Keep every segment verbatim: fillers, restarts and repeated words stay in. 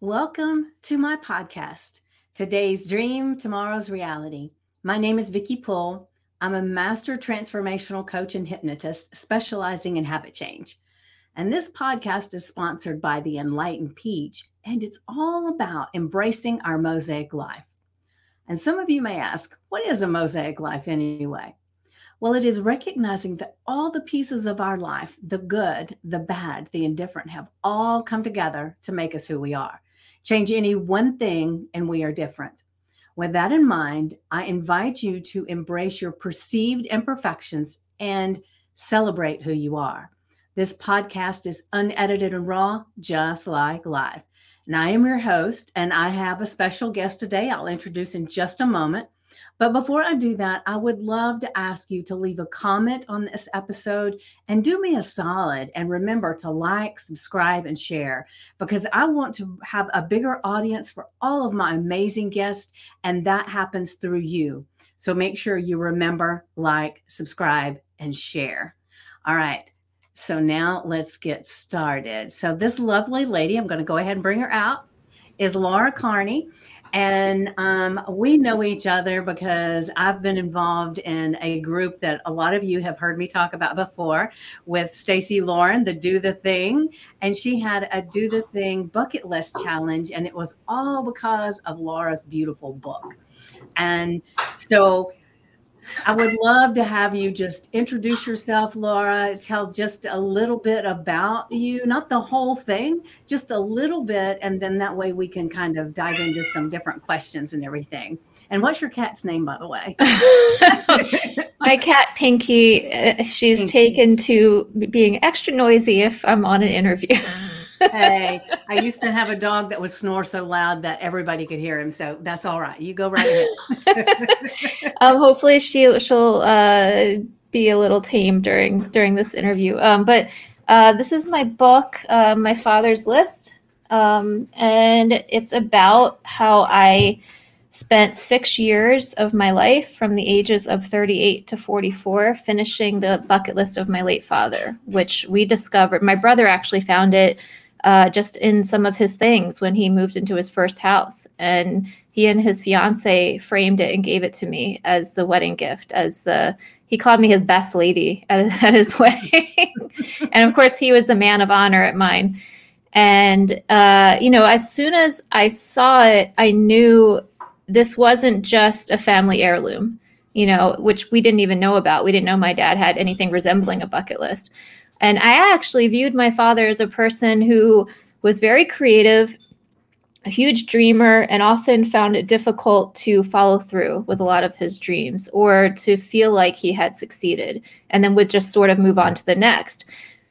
Welcome to my podcast, Today's Dream, Tomorrow's Reality. My name is Vicki Poole. I'm a master transformational coach and hypnotist specializing in habit change. And this podcast is sponsored by the Enlightened Peach, and it's all about embracing our mosaic life. And some of you may ask, what is a mosaic life anyway? Well, it is recognizing that all the pieces of our life, the good, the bad, the indifferent, have all come together to make us who we are. Change any one thing and we are different. With that in mind, I invite you to embrace your perceived imperfections and celebrate who you are. This podcast is unedited and raw, just like life. And I am your host, and I have a special guest today I'll introduce in just a moment. But before I do that, I would love to ask you to leave a comment on this episode and do me a solid and remember to like, subscribe, and share, because I want to have a bigger audience for all of my amazing guests, and that happens through you. So make sure you remember, like, subscribe, and share. All right. So now let's get started. So this lovely lady, I'm going to go ahead and bring her out, is Laura Carney. And um, we know each other because I've been involved in a group that a lot of you have heard me talk about before with Stacey Lauren, the Do the Thing. And she had a Do the Thing bucket list challenge. And it was all because of Laura's beautiful book. And so I would love to have you just introduce yourself, Laura, tell just a little bit about you, not the whole thing, just a little bit. And then that way we can kind of dive into some different questions and everything. And what's your cat's name, by the way? My cat, Pinky, uh, she's Pinky. taken to being extra noisy if I'm on an interview. Hey, I used to have a dog that would snore so loud that everybody could hear him. So that's all right. You go right ahead. um, hopefully she, she'll uh, be a little tame during during this interview. Um, but uh, this is my book, uh, My Father's List. Um, and it's about how I spent six years of my life from the ages of thirty-eight to forty-four finishing the bucket list of my late father, which we discovered. My brother actually found it Uh, just in some of his things when he moved into his first house. And he and his fiance framed it and gave it to me as the wedding gift, as the, he called me his best lady at, at his wedding. And of course he was the man of honor at mine. And, uh, you know, as soon as I saw it, I knew this wasn't just a family heirloom, you know, which we didn't even know about. We didn't know my dad had anything resembling a bucket list. And I actually viewed my father as a person who was very creative, a huge dreamer, and often found it difficult to follow through with a lot of his dreams or to feel like he had succeeded and then would just sort of move on to the next.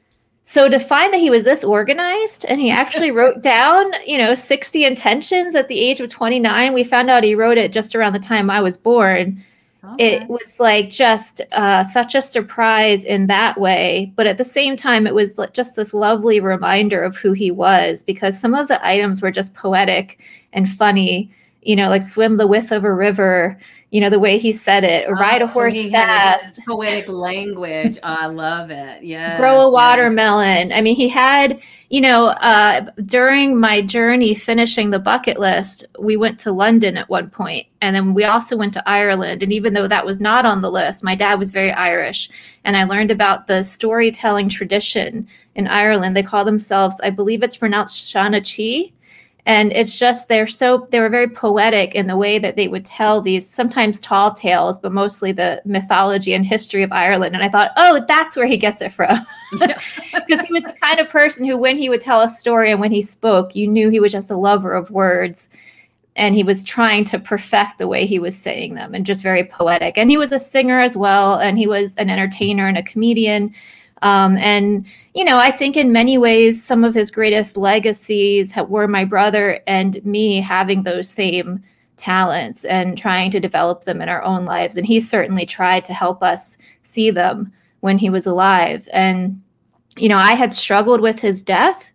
So to find that he was this organized and he actually wrote down, you know, sixty intentions at the age of twenty-nine, we found out he wrote it just around the time I was born. Okay. It was like just uh, such a surprise in that way. But at the same time, it was just this lovely reminder of who he was, because some of the items were just poetic and funny, you know, like swim the width of a river, you know, the way he said it, or ride a horse oh, fast. Poetic language. Oh, I love it. Yeah. Grow a watermelon. Yes. I mean, he had, you know, uh, during my journey finishing the bucket list, we went to London at one point, and then we also went to Ireland. And even though that was not on the list, my dad was very Irish, and I learned about the storytelling tradition in Ireland. They call themselves, I believe it's pronounced Shanachi. And it's just, they're so, they were very poetic in the way that they would tell these sometimes tall tales, but mostly the mythology and history of Ireland. And I thought, oh, that's where he gets it from. Because he was the kind of person who, when he would tell a story and when he spoke, you knew he was just a lover of words. And he was trying to perfect the way he was saying them, and just very poetic. And he was a singer as well. And he was an entertainer and a comedian. Um, and, you know, I think in many ways, some of his greatest legacies ha- were my brother and me having those same talents and trying to develop them in our own lives. And he certainly tried to help us see them when he was alive. And, you know, I had struggled with his death.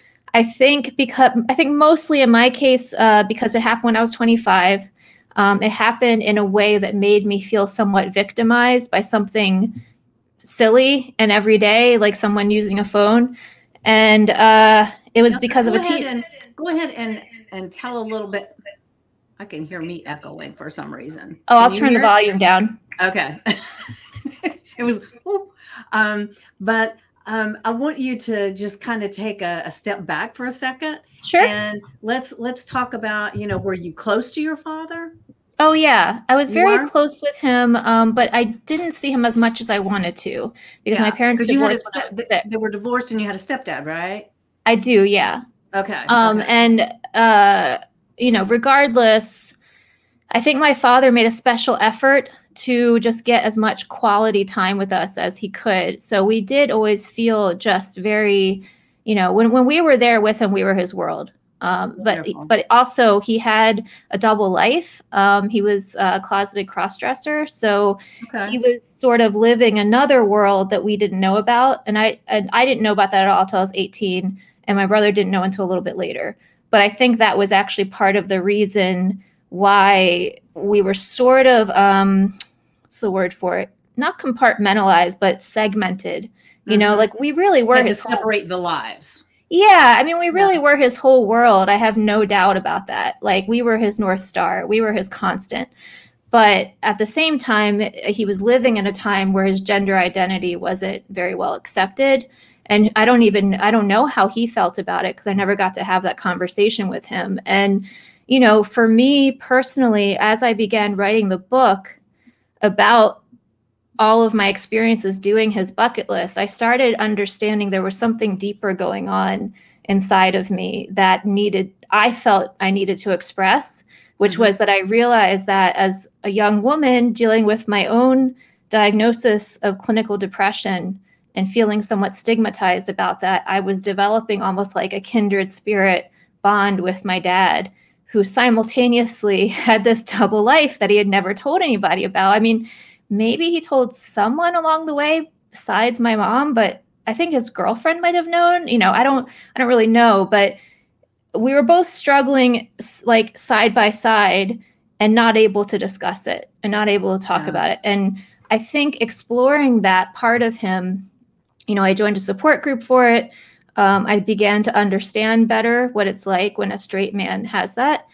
I think because I think mostly in my case, uh, because it happened when I was twenty-five. Um, it happened in a way that made me feel somewhat victimized by something silly and everyday, like someone using a phone. And uh, it was Now, so because go of a ahead tea. and go ahead and and tell a little bit. I can hear me echoing for some reason. Oh, Can I'll you turn the hear it? volume down. Okay. It was, whoop. um, but um, I want you to just kind of take a, a step back for a second, Sure. and let's let's talk about, you know, were you close to your father? Oh yeah, I was You very were? close with him, um, but I didn't see him as much as I wanted to because my Yeah, parents because you had a divorced when I step. was They, six. they were divorced, and you had a stepdad, right? I do, yeah. Okay. Um, Okay. and uh, you know, regardless, I think my father made a special effort to just get as much quality time with us as he could. So we did always feel just very, you know, when, when we were there with him, we were his world. Um, but Wonderful. but also he had a double life. Um, he was a closeted crossdresser, so Okay. he was sort of living another world that we didn't know about, and I and I didn't know about that at all until I was eighteen, and my brother didn't know until a little bit later. But I think that was actually part of the reason why we were sort of um, what's the word for it? Not compartmentalized, but segmented. You know, Mhm. like we really were Had to his whole. separate the lives. Yeah, I mean, we really Yeah. were his whole world. I have no doubt about that. Like, we were his North Star, we were his constant. But at the same time, he was living in a time where his gender identity wasn't very well accepted. And I don't even, I don't know how he felt about it because I never got to have that conversation with him. And, you know, for me personally, as I began writing the book about all of my experiences doing his bucket list, I started understanding there was something deeper going on inside of me that needed, I felt I needed to express, which Mhm. was that I realized that as a young woman dealing with my own diagnosis of clinical depression and feeling somewhat stigmatized about that, I was developing almost like a kindred spirit bond with my dad, who simultaneously had this double life that he had never told anybody about. I mean, maybe he told someone along the way besides my mom, but I think his girlfriend might have known. You know, I don't I don't really know, but we were both struggling like side by side and not able to discuss it and not able to talk Yeah. about it. And I think exploring that part of him, you know, I joined a support group for it. Um, I began to understand better what it's like when a straight man has that.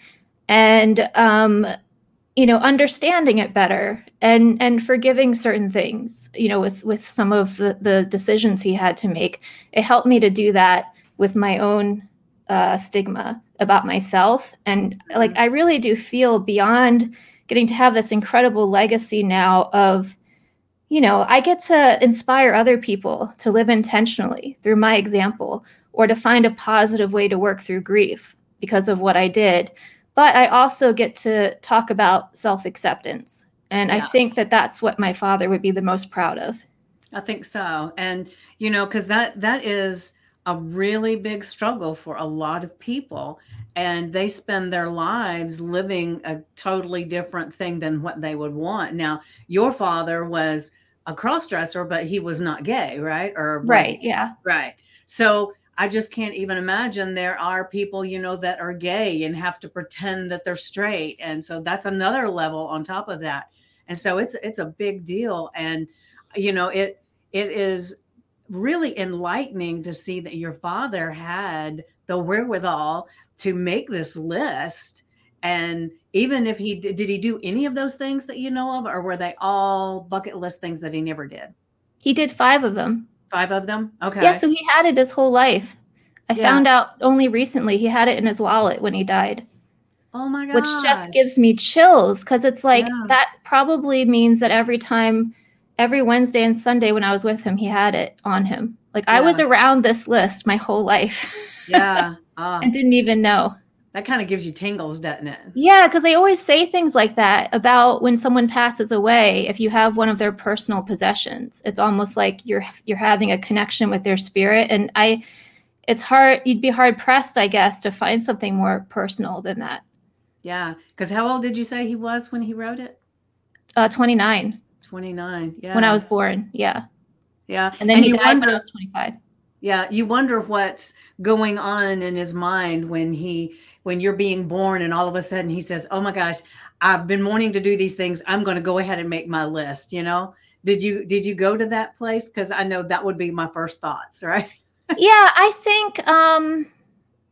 And um, you know, understanding it better and and forgiving certain things, you know, with with some of the, the decisions he had to make. It helped me to do that with my own uh, stigma about myself. And Mhm. like, I really do feel beyond getting to have this incredible legacy now of, you know, I get to inspire other people to live intentionally through my example or to find a positive way to work through grief because of what I did. But I also get to talk about self acceptance. And I Yeah. think that that's what my father would be the most proud of. I think so. And, you know, because that that is a really big struggle for a lot of people. And they spend their lives living a totally different thing than what they would want. Now, your father was a crossdresser, but he was not gay, right? Or was Right. he? Yeah. Right. So I just can't even imagine there are people, you know, that are gay and have to pretend that they're straight. And so that's another level on top of that. And so it's it's a big deal. And you know, it it is really enlightening to see that your father had the wherewithal to make this list. And even if he did, did he do any of those things that you know of, or were they all bucket list things that he never did? He did five of them. Five of them? Yeah. Okay. So he had it his whole life. I Yeah. found out only recently he had it in his wallet when he died, Oh my which just gosh. gives me chills because it's like Yeah. that probably means that every time, every Wednesday and Sunday when I was with him, he had it on him. Like I was Yeah. around this list my whole life Yeah. Ah, and didn't even know. that kind of gives you tingles, doesn't it? Yeah, because they always say things like that about when someone passes away. If you have one of their personal possessions, it's almost like you're you're having a connection with their spirit. And I, it's hard. You'd be hard pressed, I guess, to find something more personal than that. Yeah. Because how old did you say he was when he wrote it? Uh, twenty-nine twenty-nine. when I Yeah. was born. Yeah. Yeah. And then And he you died when I wonder, was twenty-five. yeah, you wonder what's going on in his mind when he when you're being born and all of a sudden he says, "Oh my gosh, I've been wanting to do these things. I'm going to go ahead and make my list," you know? Did you did you go to that place? Cuz I know that would be my first thoughts, right? Yeah, I think um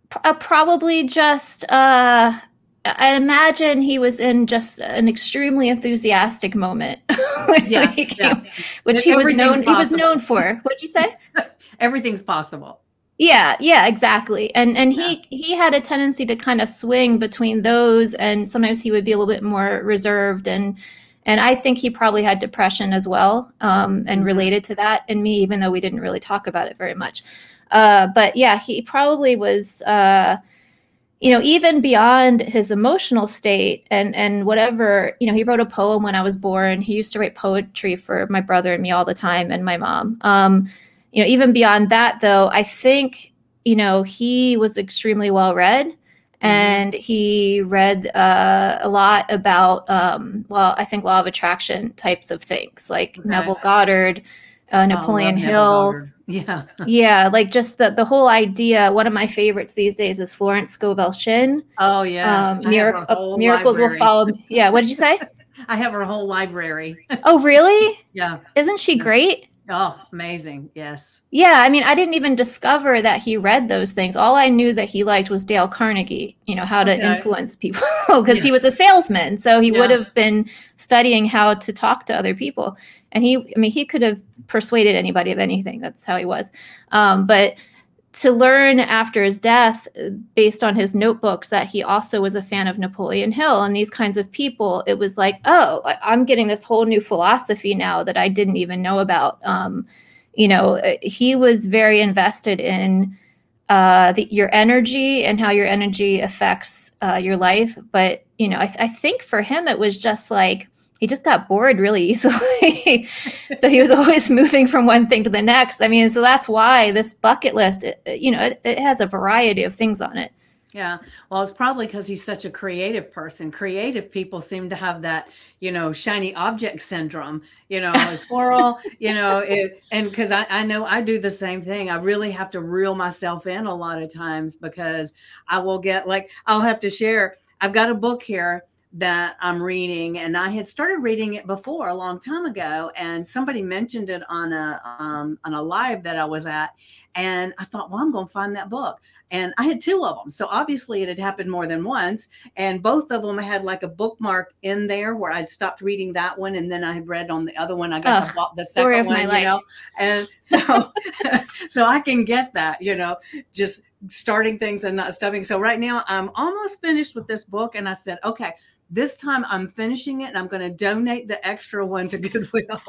Uh, probably just, uh, I imagine he was in just an extremely enthusiastic moment when Yeah, he came, yeah. which he was known, he was Possible. known for. What'd you say? Everything's possible. Yeah, yeah, exactly. And and Yeah. he he had a tendency to kind of swing between those, and sometimes he would be a little bit more reserved, and and I think he probably had depression as well, um, and Mhm. related to that in me, even though we didn't really talk about it very much. Uh, but yeah, he probably was, uh, you know, even beyond his emotional state and and whatever, you know, he wrote a poem when I was born. He used to write poetry for my brother and me all the time, and my mom. Um, you know, even beyond that, though, I think, you know, he was extremely well read, and mm-hmm. he read uh, a lot about, um, well, I think law of attraction types of things, like okay. Neville Goddard, uh, Napoleon oh, Hill. Yeah. Yeah, like just the the whole idea. One of my favorites these days is Florence Scovel Shinn. Oh yes, um, Mirac- uh, miracles library. Will follow me. Yeah, what did you say? I have her whole library. Oh really? Yeah. Isn't she great? Oh, amazing. Yes. Yeah, I mean, I didn't even discover that he read those things. All I knew that he liked was Dale Carnegie, you know, how to okay. influence people, because yeah. he was a salesman. So he yeah. would have been studying how to talk to other people. And he, I mean, he could have persuaded anybody of anything. That's how he was. Um, but to learn after his death, based on his notebooks, that he also was a fan of Napoleon Hill and these kinds of people, it was like, oh, I'm getting this whole new philosophy now that I didn't even know about. Um, you know, he was very invested in uh, the, your energy and how your energy affects uh, your life. But, you know, I, th- I think for him, it was just like, he just got bored really easily. So he was always moving from one thing to the next. I mean, so that's why this bucket list, it, you know, it, it has a variety of things on it. Yeah. Well, it's probably because he's such a creative person. Creative people seem to have that, you know, shiny object syndrome, you know, a squirrel, you know, it, and because I, I know I do the same thing. I really have to reel myself in a lot of times, because I will get like, I'll have to share. I've got a book here that I'm reading, and I had started reading it before a long time ago, and somebody mentioned it on a um, on a live that I was at, and I thought, well, I'm going to find that book. And I had two of them. So obviously it had happened more than once. And both of them had like a bookmark in there where I'd stopped reading that one. And then I had read on the other one. I guess oh, I bought the second one, you know, and so, so I can get that, you know, just starting things and not stopping. So right now I'm almost finished with this book. And I said, okay, this time I'm finishing it and I'm going to donate the extra one to Goodwill.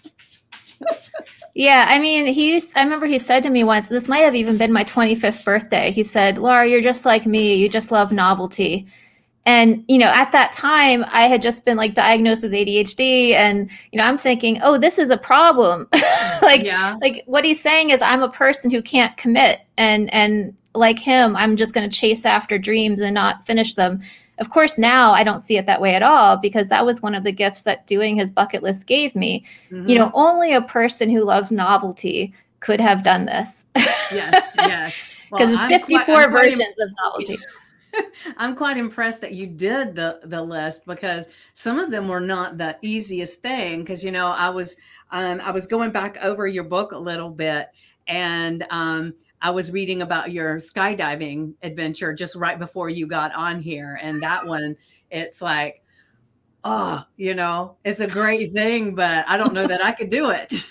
Yeah, I mean, he's, I remember he said to me once, this might have even been my twenty-fifth birthday. He said, Laura, you're just like me. You just love novelty. And, you know, at that time, I had just been like diagnosed with A D H D. And, you know, I'm thinking, oh, this is a problem. like, yeah. like what he's saying is I'm a person who can't commit. And, and like him, I'm just going to chase after dreams and not finish them. Of course, now I don't see it that way at all, because that was one of the gifts that doing his bucket list gave me. Mm-hmm. You know, only a person who loves novelty could have done this. Yes, yes. Because well, it's fifty-four quite, versions quite, of novelty. I'm quite impressed that you did the, the list, because some of them were not the easiest thing. Because, you know, I was um, I was going back over your book a little bit, and um, I was reading about your skydiving adventure just right before you got on here. And that one, it's like, oh, you know, it's a great thing, but I don't know that I could do it.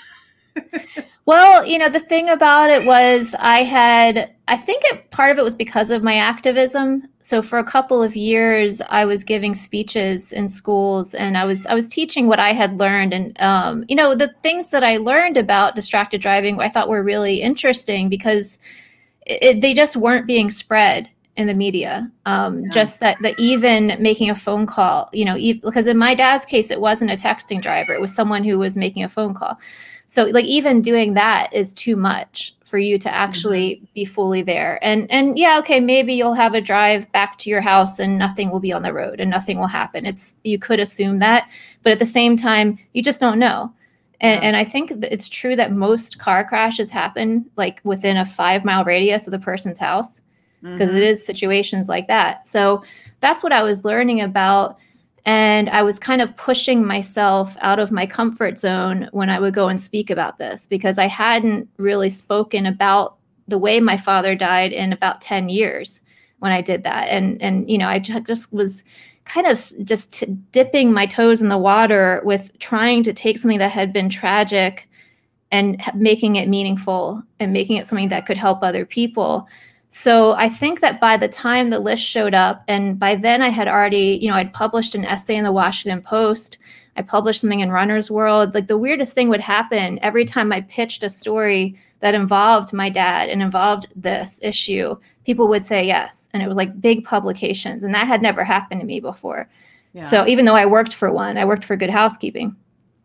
Well, you know, the thing about it was I had, I think it, part of it was because of my activism. So for a couple of years, I was giving speeches in schools, and I was I was teaching what I had learned. And, um, you know, the things that I learned about distracted driving, I thought were really interesting, because it, they just weren't being spread in the media. Um, yeah. Just that, that even making a phone call, you know, e- because in my dad's case, it wasn't a texting driver. It was someone who was making a phone call. So like even doing that is too much for you to actually mm-hmm. be fully there. And, and yeah, okay, maybe you'll have a drive back to your house and nothing will be on the road and nothing will happen. It's, you could assume that, but at the same time, you just don't know. And, yeah. and I think that it's true that most car crashes happen like within a five mile radius of the person's house, because mm-hmm. it is situations like that. So that's what I was learning about. And I was kind of pushing myself out of my comfort zone when I would go and speak about this, because I hadn't really spoken about the way my father died in about ten years when I did that. And, and, you know, I just was kind of just t- dipping my toes in the water with trying to take something that had been tragic and making it meaningful and making it something that could help other people. So I think that by the time the list showed up, and by then I had already, you know, I'd published an essay in the Washington Post, I published something in Runner's World. Like the weirdest thing would happen every time I pitched a story that involved my dad and involved this issue, people would say yes. And it was like big publications. And that had never happened to me before. Yeah. So even though I worked for one, I worked for Good Housekeeping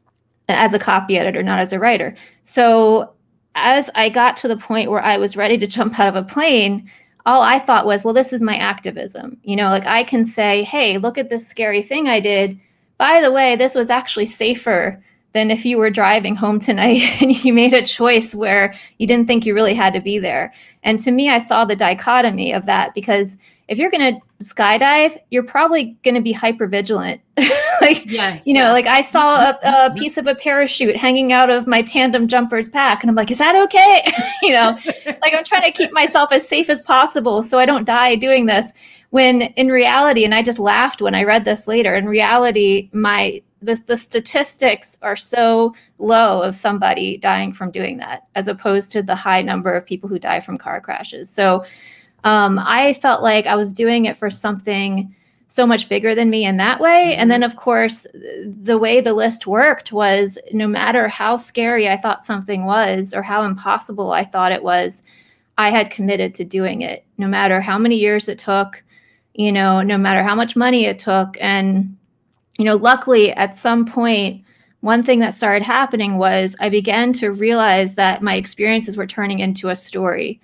as a copy editor, not as a writer. So as I got to the point where I was ready to jump out of a plane, all I thought was, well, this is my activism. You know, like I can say, hey, look at this scary thing I did. By the way, this was actually safer than if you were driving home tonight and you made a choice where you didn't think you really had to be there. And to me, I saw the dichotomy of that, because if you're going to skydive, you're probably going to be hyper vigilant. like, yeah, you know, yeah. like I saw a, a piece of a parachute hanging out of my tandem jumper's pack. And I'm like, is that okay? you know, like I'm trying to keep myself as safe as possible so I don't die doing this. When in reality, and I just laughed when I read this later, in reality, my the, the statistics are so low of somebody dying from doing that, as opposed to the high number of people who die from car crashes. So um, I felt like I was doing it for something so much bigger than me in that way. Mm-hmm. And then, of course, the way the list worked was no matter how scary I thought something was or how impossible I thought it was, I had committed to doing it, no matter how many years it took, you know, no matter how much money it took. And, you know, luckily at some point, one thing that started happening was I began to realize that my experiences were turning into a story.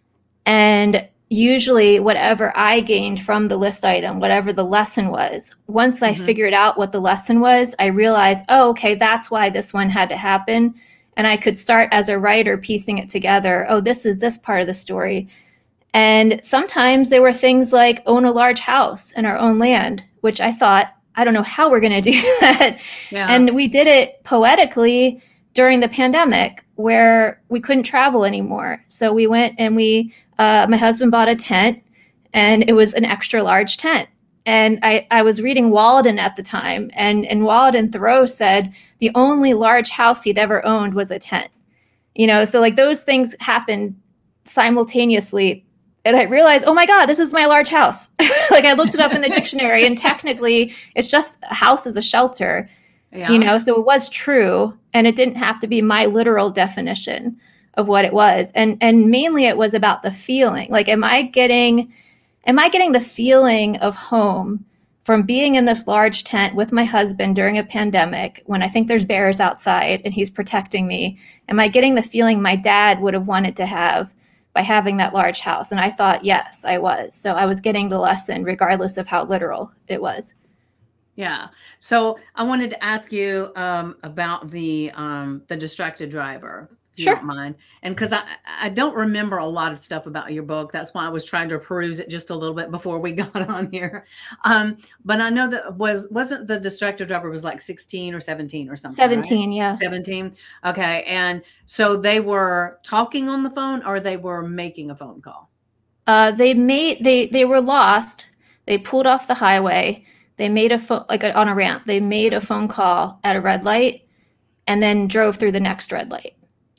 And usually whatever I gained from the list item, whatever the lesson was, once mm-hmm. I figured out what the lesson was, I realized, oh, okay, that's why this one had to happen. And I could start as a writer piecing it together. Oh, this is this part of the story. And sometimes there were things like own a large house and our own land, which I thought, I don't know how we're going to do that. Yeah. And we did it poetically during the pandemic where we couldn't travel anymore. So we went and we, uh, my husband bought a tent, and it was an extra large tent. And I, I was reading Walden at the time, and, and Walden Thoreau said the only large house he'd ever owned was a tent. You know, so like those things happened simultaneously. And I realized, oh my God, this is my large house. Like I looked it up in the dictionary, and technically it's just a house is a shelter, yeah. you know, so it was true. And it didn't have to be my literal definition of what it was. And, and mainly it was about the feeling. Like, am I getting, am I getting the feeling of home from being in this large tent with my husband during a pandemic when I think there's bears outside and he's protecting me? Am I getting the feeling my dad would have wanted to have by having that large house? And I thought, yes, I was. So I was getting the lesson regardless of how literal it was. Yeah. So I wanted to ask you um, about the um, the distracted driver, if you Sure. don't mind. And because I, I don't remember a lot of stuff about your book. That's why I was trying to peruse it just a little bit before we got on here. Um, but I know that was, wasn't the distracted driver was like sixteen or seventeen or something, seventeen, right? yeah. seventeen. Okay. And so they were talking on the phone, or they were making a phone call? Uh, they made, they, they were lost. They pulled off the highway. They made a phone, like a, on a ramp, they made a phone call at a red light and then drove through the next red light.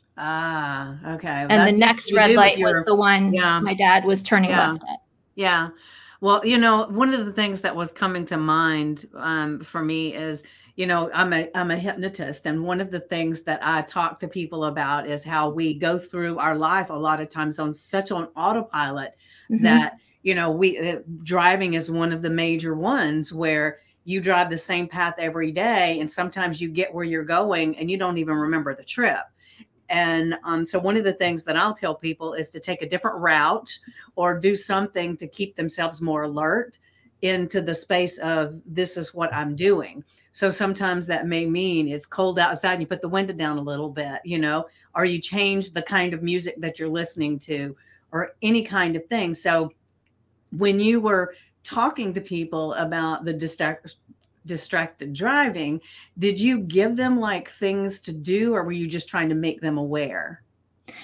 Ah, okay. And That's the next red light your, was the one yeah. my dad was turning yeah. left at. Yeah. Well, you know, one of the things that was coming to mind um, for me is, you know, I'm a I'm a hypnotist. And one of the things that I talk to people about is how we go through our life a lot of times on such on autopilot mm-hmm. that, you know, we uh, driving is one of the major ones where you drive the same path every day. And sometimes you get where you're going and you don't even remember the trip. And um, so one of the things that I'll tell people is to take a different route or do something to keep themselves more alert into the space of this is what I'm doing. So sometimes that may mean it's cold outside and you put the window down a little bit, you know, or you change the kind of music that you're listening to or any kind of thing. So when you were talking to people about the distract, distracted driving, did you give them like things to do, or were you just trying to make them aware?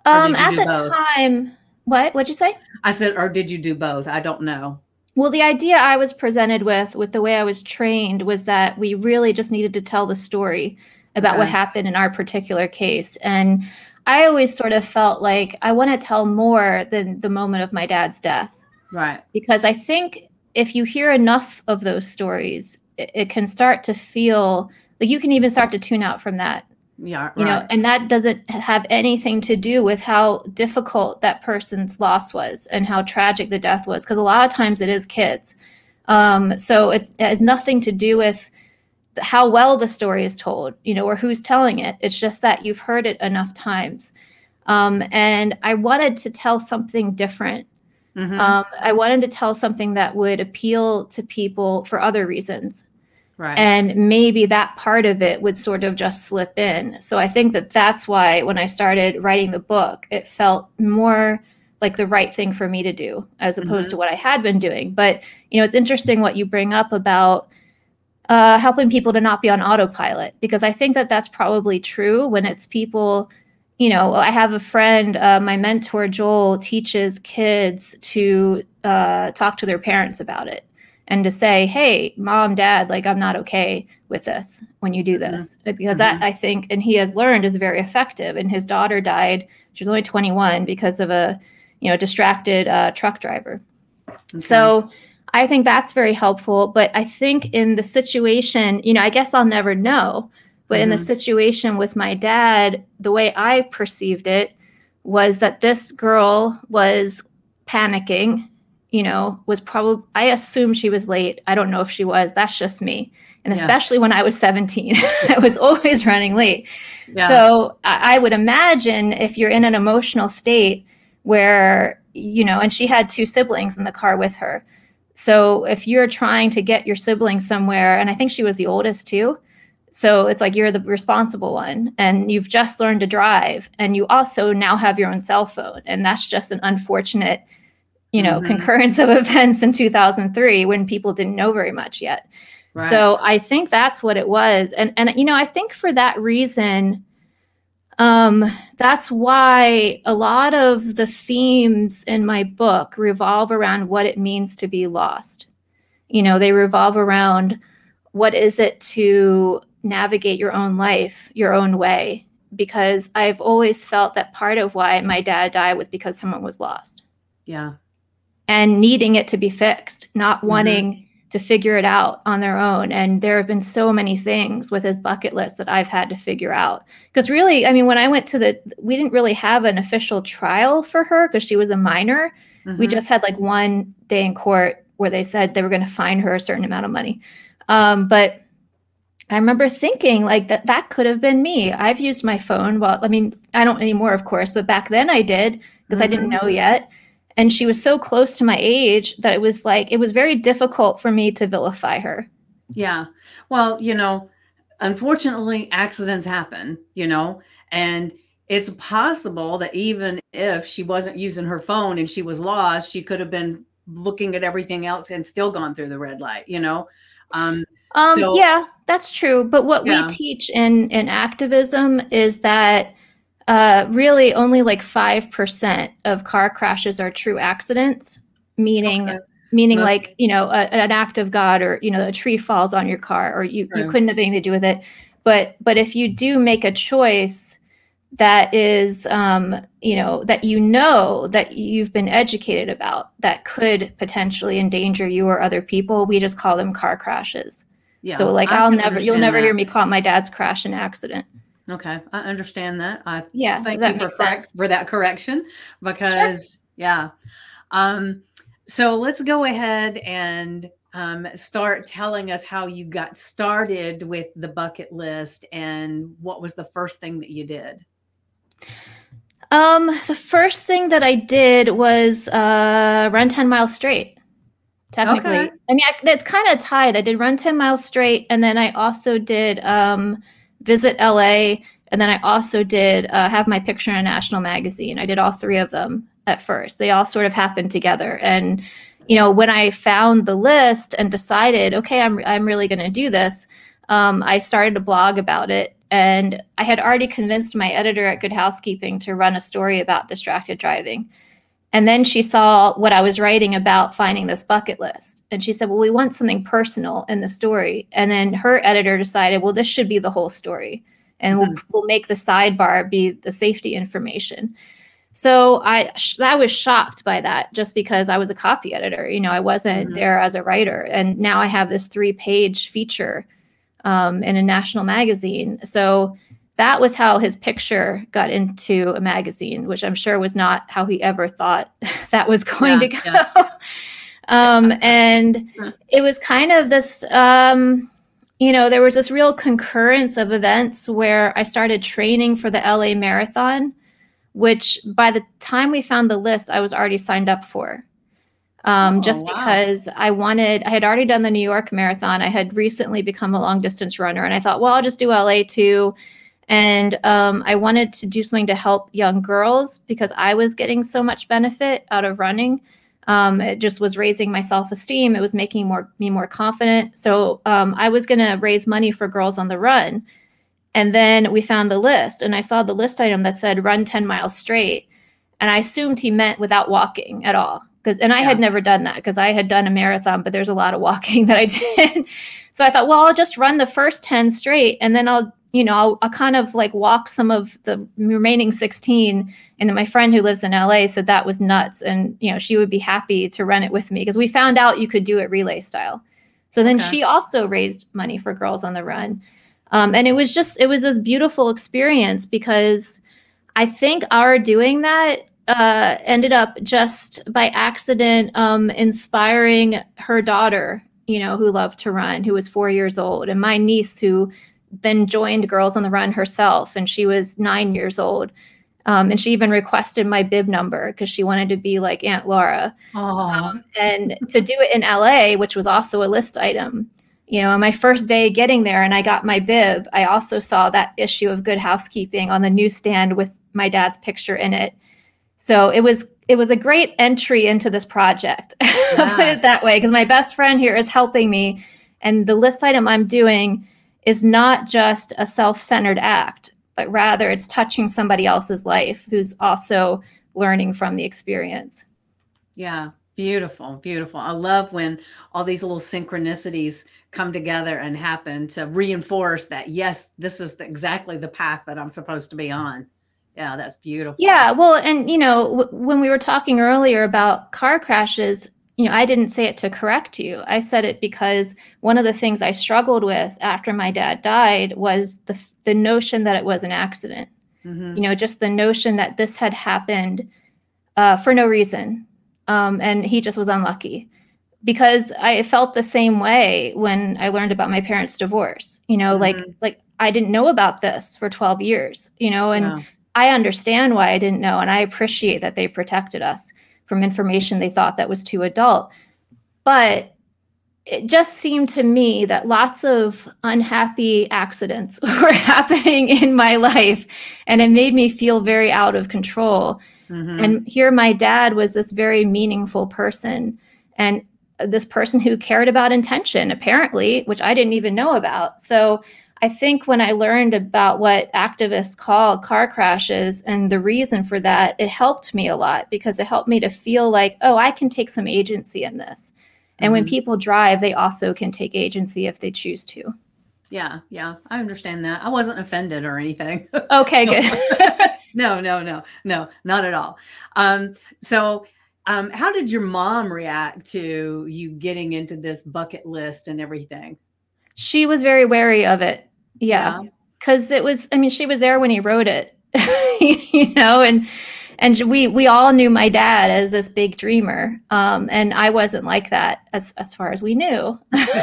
Or Um, did you at do the both? time, what? What'd you say? I said, or did you do both? I don't know. Well, the idea I was presented with, with the way I was trained, was that we really just needed to tell the story about what Okay. happened in our particular case. And I always sort of felt like I want to tell more than the moment of my dad's death. Right. Because I think if you hear enough of those stories, it, it can start to feel like you can even start to tune out from that. Yeah, You know, right. and that doesn't have anything to do with how difficult that person's loss was and how tragic the death was, because a lot of times it is kids. Um, so it's, it has nothing to do with how well the story is told, you know, or who's telling it. It's just that you've heard it enough times. Um, and I wanted to tell something different. Mm-hmm. Um, I wanted to tell something that would appeal to people for other reasons. Right. And maybe that part of it would sort of just slip in. So I think that that's why when I started writing the book, it felt more like the right thing for me to do as opposed Mm-hmm. to what I had been doing. But, you know, it's interesting what you bring up about uh, helping people to not be on autopilot, because I think that that's probably true when it's people, you know, I have a friend, uh, my mentor, Joel, teaches kids to uh, talk to their parents about it. And to say, hey, mom, dad, like, I'm not okay with this when you do this. Mm-hmm. Because that, Mm-hmm. I think, and he has learned, is very effective. And his daughter died, she was only twenty-one, because of a, you know, distracted uh, truck driver. Okay. So I think that's very helpful. But I think in the situation, you know, I guess I'll never know. But mm-hmm. in the situation with my dad, the way I perceived it was that this girl was panicking, you know, was probably, I assume she was late. I don't know if she was. That's just me. And yeah. especially when I was seventeen, I was always running late. Yeah. So I, I would imagine if you're in an emotional state where, you know, and she had two siblings in the car with her. So if you're trying to get your siblings somewhere, and I think she was the oldest too. So it's like you're the responsible one and you've just learned to drive, and you also now have your own cell phone. And that's just an unfortunate, you know, mm-hmm. concurrence of events in two thousand three when people didn't know very much yet. Right. So I think that's what it was. And, and, you know, I think for that reason, um, that's why a lot of the themes in my book revolve around what it means to be lost. You know, they revolve around what is it to navigate your own life, your own way, because I've always felt that part of why my dad died was because someone was lost. Yeah. And needing it to be fixed, not mm-hmm. wanting to figure it out on their own. And there have been so many things with his bucket list that I've had to figure out. Because really, I mean, when I went to the, we didn't really have an official trial for her because she was a minor. Mm-hmm. We just had like one day in court where they said they were going to fine her a certain amount of money. Um, but I remember thinking like that, that could have been me. I've used my phone. Well, I mean, I don't anymore, of course, but back then I did because mm-hmm. I didn't know yet. And she was so close to my age that it was like, it was very difficult for me to vilify her. Yeah. Well, you know, unfortunately, accidents happen, you know, and it's possible that even if she wasn't using her phone and she was lost, she could have been looking at everything else and still gone through the red light, you know? Um, um so, yeah, that's true. But what yeah. we teach in, in activism is that Uh, really only like five percent of car crashes are true accidents, meaning, okay. meaning Most like, you know, a, an act of God, or, you know, a tree falls on your car, or you, you couldn't have anything to do with it. But, but if you do make a choice that is, um, you know, that, you know, that you've been educated about, that could potentially endanger you or other people, we just call them car crashes. Yeah, so like, I'll never, you'll never that. hear me call my dad's crash an accident. Okay, I understand that. I yeah, thank you for correct, for that correction, because sure. yeah. Um, so let's go ahead and um, start telling us how you got started with the bucket list and what was the first thing that you did. Um, the first thing that I did was uh, run ten miles straight. Technically, okay. I mean, I, it's kind of tied. I did run ten miles straight, and then I also did um, visit L A. And then I also did uh, have my picture in a national magazine. I did all three of them at first. They all sort of happened together. And, you know, when I found the list and decided, okay, I'm I'm really going to do this, um, I started to blog about it. And I had already convinced my editor at Good Housekeeping to run a story about distracted driving. And then she saw what I was writing about finding this bucket list. And she said, well, we want something personal in the story. And then her editor decided, well, this should be the whole story. And mm-hmm. we'll, we'll make the sidebar be the safety information. So I, I was shocked by that just because I was a copy editor. You know, I wasn't mm-hmm. there as a writer. And now I have this three page feature um, in a national magazine. So that was how his picture got into a magazine, which I'm sure was not how he ever thought that was going yeah, to go. Yeah. um, and it was kind of this, um, you know, there was this real concurrence of events where I started training for the L A Marathon, which by the time we found the list, I was already signed up for. Um, oh, just wow. because I wanted, I had already done the New York Marathon. I had recently become a long distance runner. And I thought, well, I'll just do L A too. And um, I wanted to do something to help young girls because I was getting so much benefit out of running. Um, it just was raising my self-esteem. It was making more, me more confident. So um, I was going to raise money for Girls on the Run. And then we found the list and I saw the list item that said run ten miles straight. And I assumed he meant without walking at all. Because and I yeah. had never done that because I had done a marathon, but there's a lot of walking that I did. So I thought, well, I'll just run the first ten straight and then I'll you know, I'll, I'll kind of like walk some of the remaining sixteen. And then my friend who lives in L A said that was nuts. And, you know, she would be happy to run it with me because we found out you could do it relay style. So then okay. she also raised money for Girls on the Run. Um, and it was just, it was this beautiful experience because I think our doing that uh, ended up just by accident um, inspiring her daughter, you know, who loved to run, who was four years old, and my niece who then joined Girls on the Run herself, and she was nine years old. Um, and she even requested my bib number because she wanted to be like Aunt Laura. Um, and to do it in L A, which was also a list item, you know, on my first day getting there and I got my bib, I also saw that issue of Good Housekeeping on the newsstand with my dad's picture in it. So it was it was a great entry into this project, yeah. put it that way, because my best friend here is helping me. And the list item I'm doing is not just a self-centered act, but rather it's touching somebody else's life who's also learning from the experience. Yeah, beautiful, beautiful. I love when all these little synchronicities come together and happen to reinforce that, yes, this is the, exactly the path that I'm supposed to be on. Yeah, that's beautiful. Yeah, well, and, you know, w- when we were talking earlier about car crashes, you know, I didn't say it to correct you. I said it because one of the things I struggled with after my dad died was the the notion that it was an accident. Mm-hmm. You know, just the notion that this had happened uh, for no reason. Um, and he just was unlucky. Because I felt the same way when I learned about my parents' divorce. You know, mm-hmm. like like I didn't know about this for twelve years, you know, and yeah. I understand why I didn't know. And I appreciate that they protected us from information they thought that was too adult. But it just seemed to me that lots of unhappy accidents were happening in my life, and it made me feel very out of control. Mm-hmm. And here my dad was this very meaningful person, and this person who cared about intention, apparently, which I didn't even know about. So I think when I learned about what activists call car crashes and the reason for that, it helped me a lot because it helped me to feel like, oh, I can take some agency in this. And mm-hmm. when people drive, they also can take agency if they choose to. Yeah, yeah, I understand that. I wasn't offended or anything. Okay, good. no, no, no, no, not at all. Um, so um, how did your mom react to you getting into this bucket list and everything? She was very wary of it. Yeah. Because it was, I mean, she was there when he wrote it, you know, and and we we all knew my dad as this big dreamer. Um, and I wasn't like that as as far as we knew.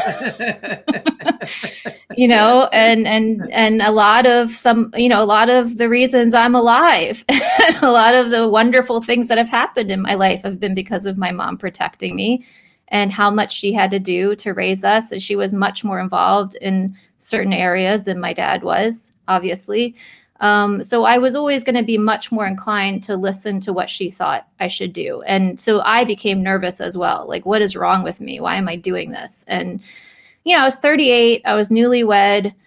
you know, and and and a lot of some, you know, a lot of the reasons I'm alive, a lot of the wonderful things that have happened in my life have been because of my mom protecting me. And how much she had to do to raise us. And she was much more involved in certain areas than my dad was, obviously. Um, so I was always going to be much more inclined to listen to what she thought I should do. And so I became nervous as well. Like, what is wrong with me? Why am I doing this? And, you know, I was thirty-eight. I was newlywed.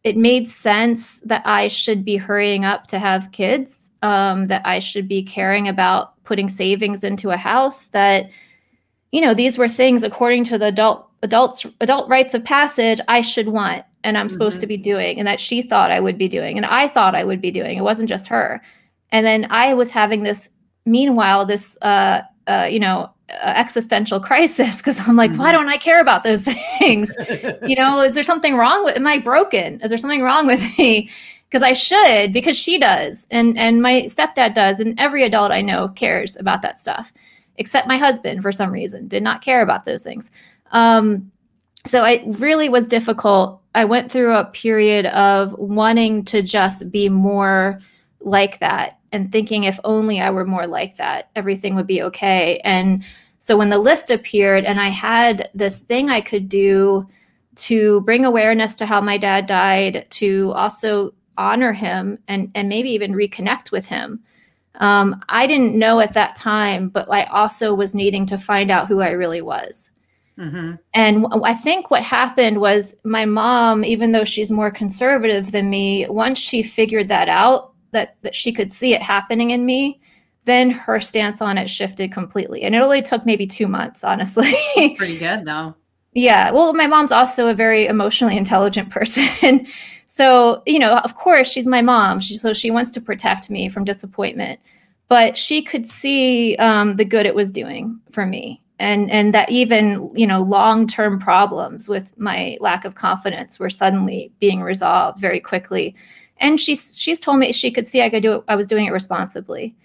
it made sense that I should be hurrying up to have kids, um, that I should be caring about putting savings into a house, that, you know, these were things according to the adult adults adult rites of passage I should want and I'm supposed Mm-hmm. to be doing, and that she thought I would be doing, and I thought I would be doing. It wasn't just her. And then I was having this, meanwhile, this uh, uh, you know, uh, existential crisis, because I'm like, Mm-hmm. why don't I care about those things? You know, is there something wrong with? Am I broken? Is there something wrong with me? Because I should, because she does, and and my stepdad does, and every adult I know cares about that stuff, except my husband, for some reason, did not care about those things. Um, so it really was difficult. I went through a period of wanting to just be more like that and thinking if only I were more like that, everything would be okay. And so when the list appeared and I had this thing I could do to bring awareness to how my dad died, to also honor him and, and maybe even reconnect with him, Um, I didn't know at that time, but I also was needing to find out who I really was. Mm-hmm. And w- I think what happened was my mom, even though she's more conservative than me, once she figured that out, that, that she could see it happening in me, then her stance on it shifted completely. And it only took maybe two months, honestly. That's pretty good, though. Yeah. Well, my mom's also a very emotionally intelligent person. So, you know, of course, she's my mom. She, so she wants to protect me from disappointment. But she could see um, the good it was doing for me. And, and that even, you know, long-term problems with my lack of confidence were suddenly being resolved very quickly. And she's, she's told me she could see I could do it. I was doing it responsibly.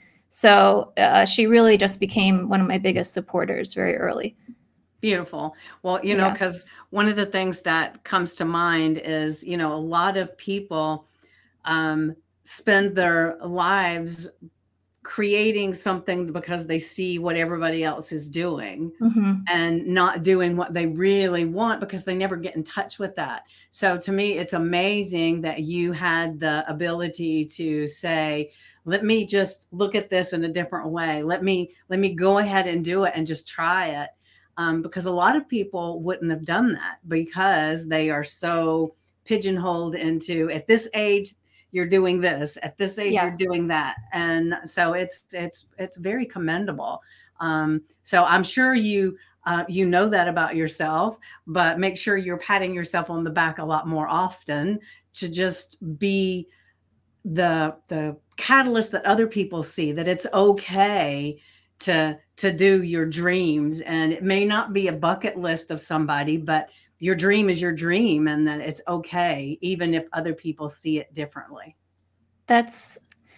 So uh, she really just became one of my biggest supporters very early. Beautiful. Well, you know, Yeah. because one of the things that comes to mind is, you know, a lot of people um, spend their lives creating something because they see what everybody else is doing Mm-hmm. and not doing what they really want because they never get in touch with that. So to me, it's amazing that you had the ability to say, let me just look at this in a different way. Let me, let me go ahead and do it and just try it. Um, because a lot of people wouldn't have done that because they are so pigeonholed into at this age, you're doing this, at this age, Yeah. you're doing that. And so it's, it's, it's very commendable. Um, so I'm sure you, uh, you know that about yourself, but make sure you're patting yourself on the back a lot more often to just be the, the catalyst that other people see, that it's okay to, to do your dreams. And it may not be a bucket list of somebody, but your dream is your dream, and that it's okay, even if other people see it differently. That's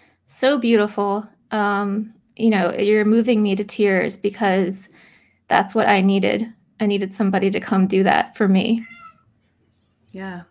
so beautiful. Um, you know, you're moving me to tears because that's what I needed. I needed somebody to come do that for me. Yeah.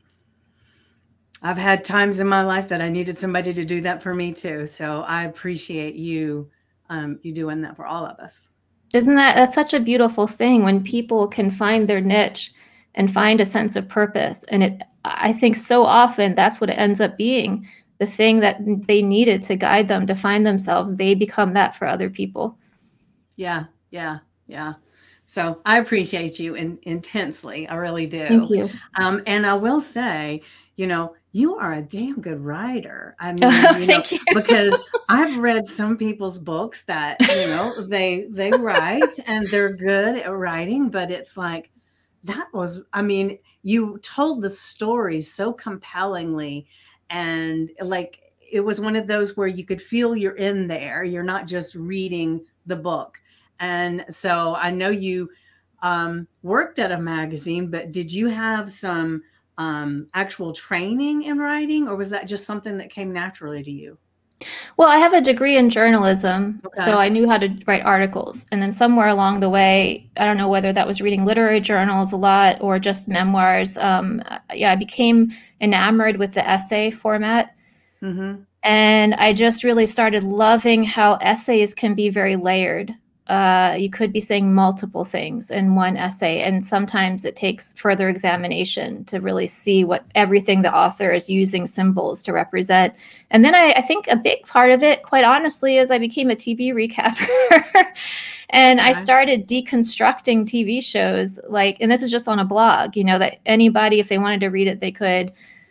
I've had times in my life that I needed somebody to do that for me too. So I appreciate you, um, you doing that for all of us. Isn't that, that's such a beautiful thing when people can find their niche and find a sense of purpose. And it, I think so often that's what it ends up being, the thing that they needed to guide them to find themselves. They become that for other people. Yeah. Yeah. Yeah. So I appreciate you in, intensely. I really do. Thank you. Um, and I will say, you know, you are a damn good writer. I mean, you know, Thank you. because I've read some people's books that, you know, they, they write and they're good at writing, but it's like, that was, I mean, you told the story so compellingly, and like, it was one of those where you could feel you're in there. You're not just reading the book. And so I know you um, worked at a magazine, but did you have some um, actual training in writing, or was that just something that came naturally to you? Well, I have a degree in journalism, Okay. so I knew how to write articles. And then somewhere along the way, I don't know whether that was reading literary journals a lot or just memoirs. Um, yeah, I became enamored with the essay format. Mm-hmm. And I just really started loving how essays can be very layered. Uh, you could be saying multiple things in one essay, and sometimes it takes further examination to really see what everything the author is using symbols to represent. And then I, I think a big part of it, quite honestly, is I became a T V recapper. And I started deconstructing T V shows, like, and this is just on a blog, you know, that anybody, if they wanted to read it, they could.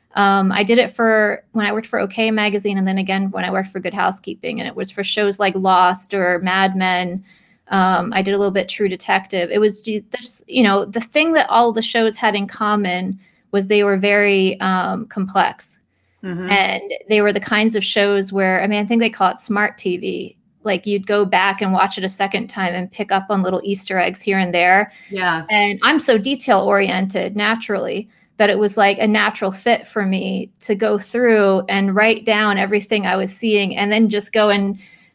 Um, I did it for when I worked for OK Magazine, and then again when I worked for Good Housekeeping, and it was for shows like Lost or Mad Men. Um, I did a little bit True Detective. It was just, you know, the thing that all the shows had in common was they were very um, complex. Mm-hmm. And they were the kinds of shows where, I mean, I think they call it smart T V. Like you'd go back and watch it a second time and pick up on little Easter eggs here and there. Yeah. And I'm so detail oriented naturally that it was like a natural fit for me to go through and write down everything I was seeing and then just go and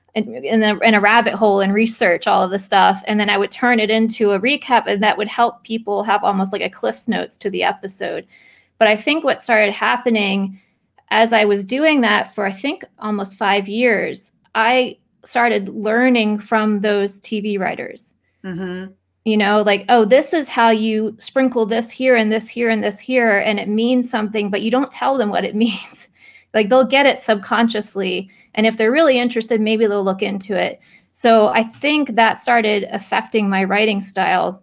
in a, in a rabbit hole and research all of the stuff. And then I would turn it into a recap, and that would help people have almost like a Cliff's Notes to the episode. But I think what started happening as I was doing that for, I think, almost five years, I started learning from those T V writers. Mm-hmm. You know, like, oh, this is how you sprinkle this here and this here and this here, and it means something, but you don't tell them what it means. Like they'll get it subconsciously. And if they're really interested, maybe they'll look into it. So I think that started affecting my writing style.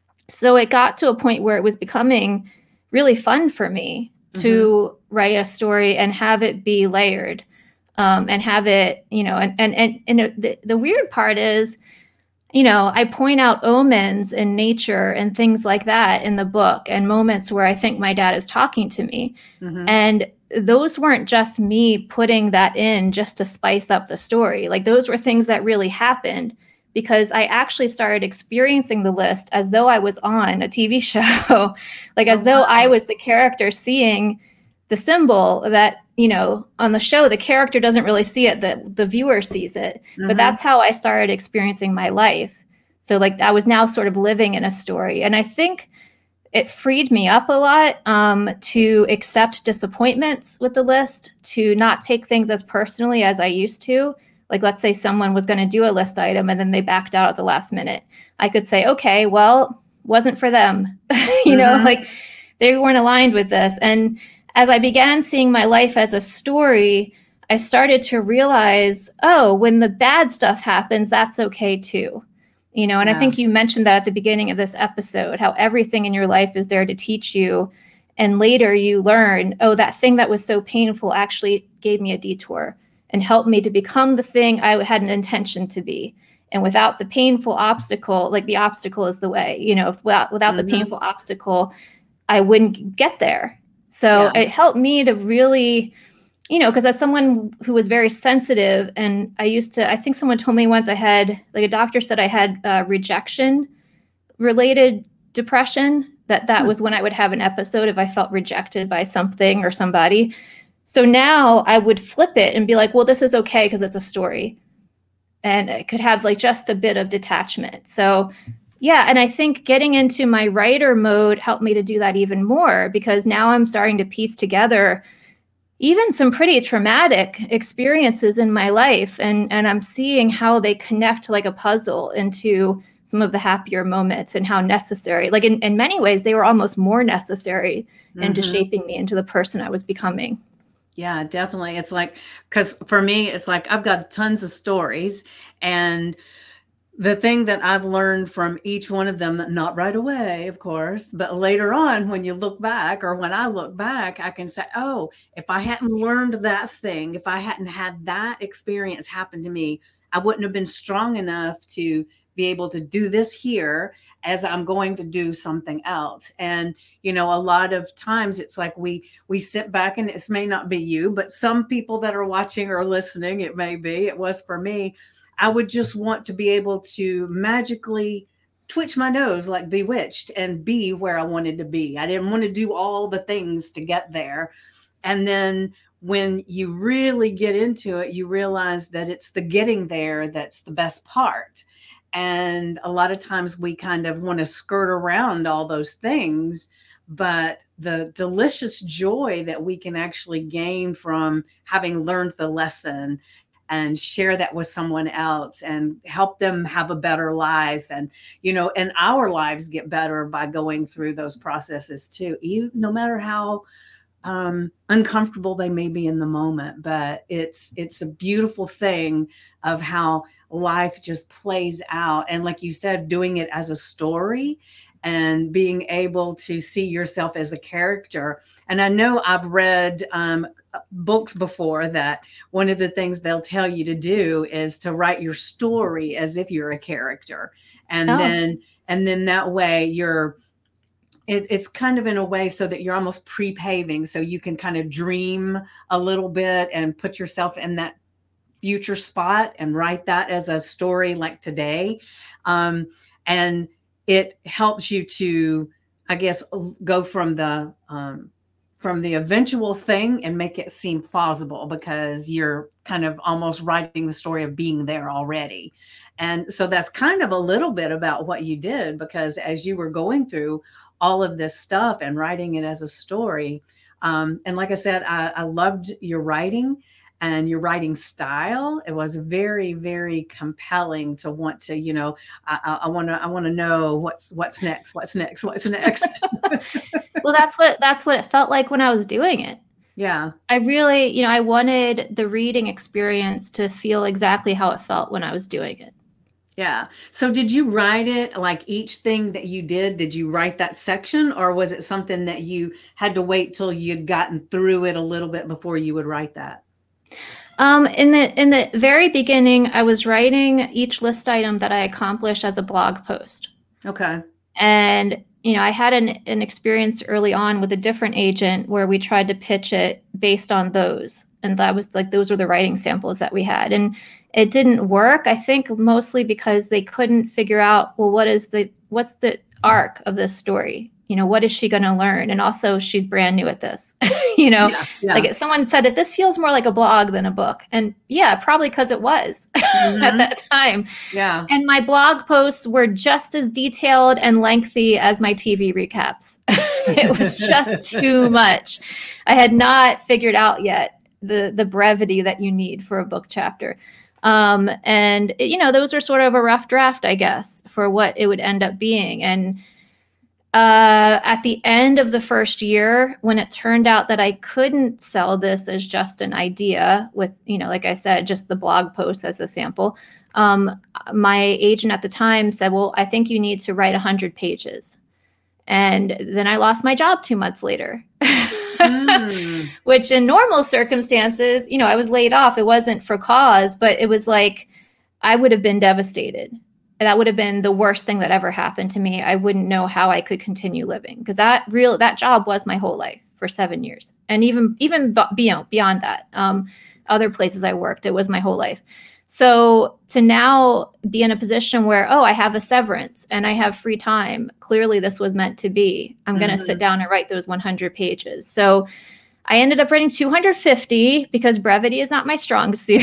So it got to a point where it was becoming really fun for me mm-hmm. to write a story and have it be layered um, and have it, you know, and, and, and, and the, the weird part is, you know, I point out omens in nature and things like that in the book and moments where I think my dad is talking to me. Mm-hmm. And those weren't just me putting that in just to spice up the story. Like those were things that really happened because I actually started experiencing the list as though I was on a T V show, like as oh, though wow. I was the character seeing the symbol that, you know, on the show, the character doesn't really see it, the, the viewer sees it. Mm-hmm. But that's how I started experiencing my life. So like I was now sort of living in a story. And I think it freed me up a lot um, to accept disappointments with the list, to not take things as personally as I used to. Like, let's say someone was going to do a list item and then they backed out at the last minute. I could say, okay, well, wasn't for them. you mm-hmm. know, like they weren't aligned with this. And as I began seeing my life as a story, I started to realize, oh, when the bad stuff happens, that's okay too. You know, and yeah. I think you mentioned that at the beginning of this episode, how everything in your life is there to teach you. And later you learn, oh, that thing that was so painful actually gave me a detour and helped me to become the thing I had an intention to be. And without the painful obstacle, like the obstacle is the way, you know, without, without mm-hmm. the painful obstacle, I wouldn't get there. So yeah. it helped me to really, you know, because as someone who was very sensitive, and I used to, I think someone told me once I had, like a doctor said I had uh, rejection related depression, that that hmm. was when I would have an episode if I felt rejected by something or somebody. So now I would flip it and be like, well, this is okay because it's a story. And it could have like just a bit of detachment. So yeah, and I think getting into my writer mode helped me to do that even more, because now I'm starting to piece together even some pretty traumatic experiences in my life. And, and I'm seeing how they connect like a puzzle into some of the happier moments and how necessary, like in, in many ways, they were almost more necessary mm-hmm. into shaping me into the person I was becoming. Yeah, definitely. It's like, because for me, it's like I've got tons of stories, and the thing that I've learned from each one of them, not right away, of course, but later on, when you look back, or when I look back, I can say, oh, if I hadn't learned that thing, if I hadn't had that experience happen to me, I wouldn't have been strong enough to be able to do this here as I'm going to do something else. And, you know, a lot of times it's like we, we sit back, and this may not be you, but some people that are watching or listening, it may be, it was for me. I would just want to be able to magically twitch my nose like Bewitched and be where I wanted to be. I didn't want to do all the things to get there. And then when you really get into it, you realize that it's the getting there that's the best part. And a lot of times we kind of want to skirt around all those things, but the delicious joy that we can actually gain from having learned the lesson and share that with someone else and help them have a better life. And, you know, and our lives get better by going through those processes too, even no matter how um, uncomfortable they may be in the moment. But it's, it's a beautiful thing of how life just plays out. And like you said, doing it as a story and being able to see yourself as a character. And I know I've read um, books before that one of the things they'll tell you to do is to write your story as if you're a character. And Oh. then, and then that way you're, it, it's kind of in a way so that you're almost pre-paving, so you can kind of dream a little bit and put yourself in that future spot and write that as a story like today. Um, and it helps you to, I guess, go from the, um, from the eventual thing and make it seem plausible, because you're kind of almost writing the story of being there already. And so that's kind of a little bit about what you did, because as you were going through all of this stuff and writing it as a story, um, and like I said, I, I loved your writing and your writing style. It was very, very compelling to want to, you know, I, I want to, I want to know what's, what's next, what's next, what's next. Well, that's what, that's what it felt like when I was doing it. Yeah. I really, you know, I wanted the reading experience to feel exactly how it felt when I was doing it. Yeah. So did you write it, like each thing that you did, did you write that section, or was it something that you had to wait till you'd gotten through it a little bit before you would write that? Um, in the in the very beginning, I was writing each list item that I accomplished as a blog post. Okay. And, you know, I had an, an experience early on with a different agent where we tried to pitch it based on those. And that was like, those were the writing samples that we had. And it didn't work, I think, mostly because they couldn't figure out, well, what is the, what's the arc of this story? You know, what is she going to learn? And also, she's brand new at this. you know, Yeah, yeah. like someone said, if this feels more like a blog than a book. And yeah, probably because it was Mm-hmm. at that time. Yeah. And my blog posts were just as detailed and lengthy as my T V recaps. It was just too much. I had not figured out yet the the brevity that you need for a book chapter. Um, and, you know, those are sort of a rough draft, I guess, for what it would end up being. And uh, at the end of the first year, when it turned out that I couldn't sell this as just an idea with, you know, like I said, just the blog post as a sample, um, my agent at the time said, well, I think you need to write one hundred pages. And then I lost my job two months later. Mm. Which in normal circumstances, you know, I was laid off. It wasn't for cause, but it was like, I would have been devastated. That would have been the worst thing that ever happened to me. I wouldn't know how I could continue living, because that real, that job was my whole life for seven years. And even, even beyond, beyond that, um, other places I worked, it was my whole life. So to now be in a position where, oh, I have a severance and I have free time. Clearly this was meant to be. I'm mm-hmm. going to sit down and write those one hundred pages. So I ended up writing two hundred fifty because brevity is not my strong suit.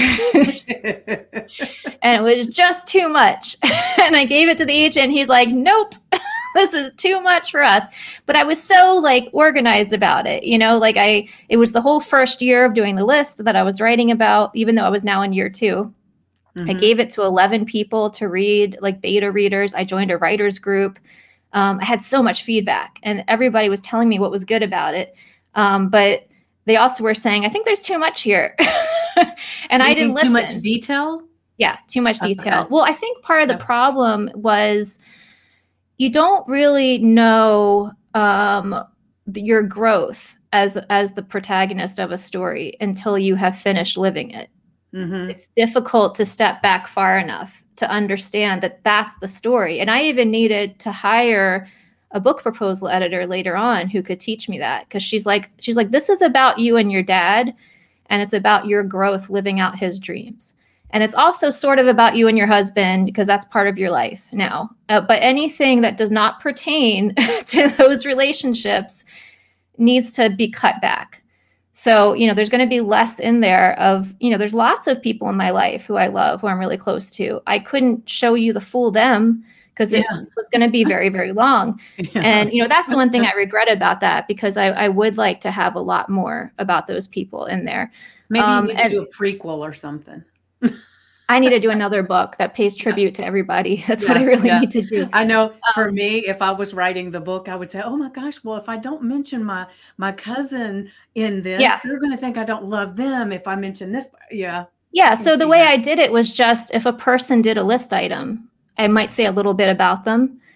And it was just too much. And I gave it to the agent. He's like, nope, this is too much for us. But I was so like organized about it. You know, like I, it was the whole first year of doing the list that I was writing about, even though I was now in year two. Mm-hmm. I gave it to eleven people to read, like beta readers. I joined a writers group. Um, I had so much feedback and everybody was telling me what was good about it. Um, but they also were saying, I think there's too much here. And you I didn't listen. Too much detail? Yeah, too much detail. Okay. Well, I think part of the problem was you don't really know um, your growth as, as the protagonist of a story until you have finished living it. Mm-hmm. It's difficult to step back far enough to understand that that's the story. And I even needed to hire a book proposal editor later on who could teach me that, because she's like, she's like, this is about you and your dad, and it's about your growth living out his dreams. And it's also sort of about you and your husband, because that's part of your life now. Uh, but anything that does not pertain to those relationships needs to be cut back. So, you know, there's going to be less in there of, you know, there's lots of people in my life who I love, who I'm really close to. I couldn't show you the full them because it yeah. was going to be very, very long. Yeah. And, you know, that's the one thing I regret about that, because I, I would like to have a lot more about those people in there. Maybe um, you need to do a prequel or something. I need to do another book that pays tribute yeah. to everybody. That's yeah, what I really yeah. need to do. I know um, for me, if I was writing the book, I would say, oh my gosh, well, if I don't mention my, my cousin in this, yeah. they're going to think I don't love them if I mention this. Yeah. Yeah. So the way that. I did it was just, if a person did a list item, I might say a little bit about them,